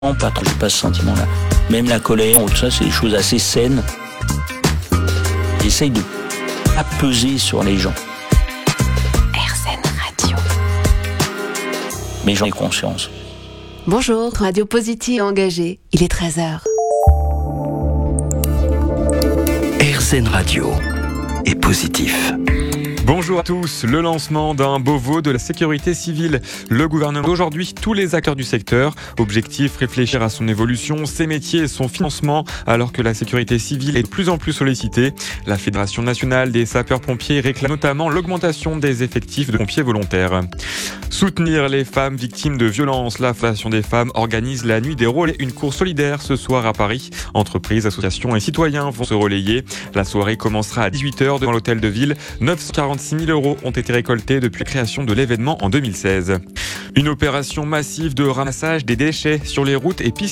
pas trop, j'ai pas ce sentiment-là. Même la colère, tout ça, c'est des choses assez saines. J'essaye de pas peser sur les gens. RZN Radio. Mais j'en ai conscience. Bonjour, Radio Positive engagée. Il est 13h. RZN Radio est positif. Bonjour à tous. Le lancement d'un Beauvau de la sécurité civile. Le gouvernement aujourd'hui tous les acteurs du secteur. Objectif, réfléchir à son évolution, ses métiers et son financement alors que la sécurité civile est de plus en plus sollicitée. La Fédération nationale des sapeurs-pompiers réclame notamment l'augmentation des effectifs de pompiers volontaires. Soutenir les femmes victimes de violences. La Fondation des femmes organise la Nuit des rôles et une course solidaire ce soir à Paris. Entreprises, associations et citoyens vont se relayer. La soirée commencera à 18h devant l'hôtel de ville. 946 000 € ont été récoltés depuis la création de l'événement en 2016. Une opération massive de ramassage des déchets sur les routes et pistes